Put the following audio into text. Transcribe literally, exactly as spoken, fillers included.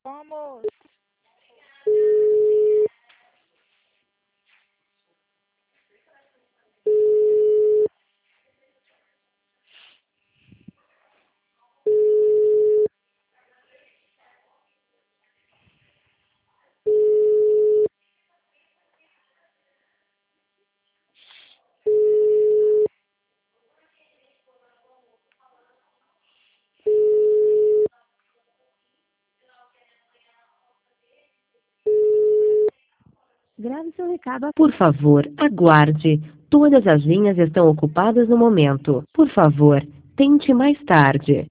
Vamos! Grave seu recado. Por favor, aguarde. Todas as linhas estão ocupadas no momento. Por favor, tente mais tarde.